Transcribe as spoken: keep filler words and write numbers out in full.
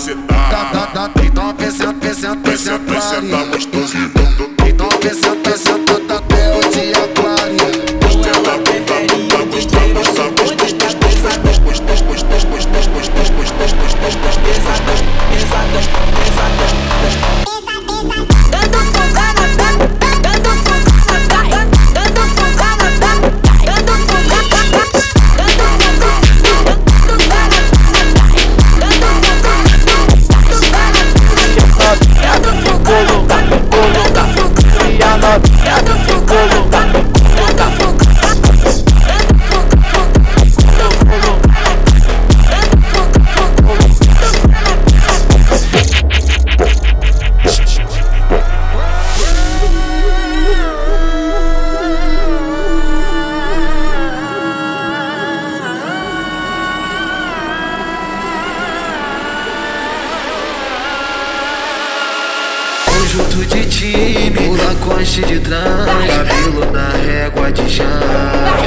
capacitar. Então vem senta, vem senta, vem Senta, senta, senta gostoso. então vem senta, vem senta até o dia clarear. Gostela, bunda, bunda, gostosa, gostosa, gostosa, gostosa, gostosa, gostosa, gostosa, gostosa, gostosa, gostosa, gostosa, Dando fuga na dando fuga na dando fuga na dando fuga dando Conjunto de time, pula conche de trans, cabelo na régua de chão.